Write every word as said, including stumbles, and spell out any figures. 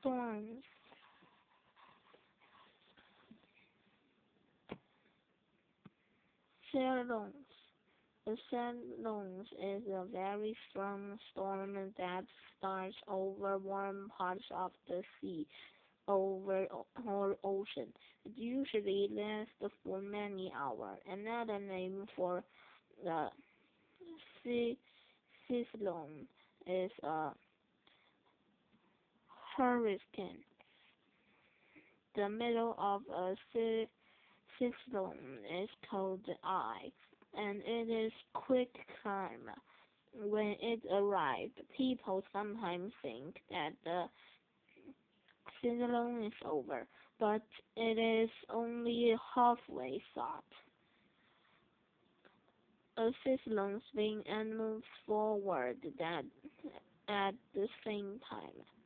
Storms. Cyclones. A cyclone is a very strong storm that starts over warm parts of the sea over or ocean. It usually lasts for many hours. Another name for the cy- cyclone is a hurricane. The middle of a cy- cyclone is called the eye, and it is quick calm. When it arrives, people sometimes think that the cyclone is over, but it is only halfway thought. A cyclone swings and moves forward that at the same time.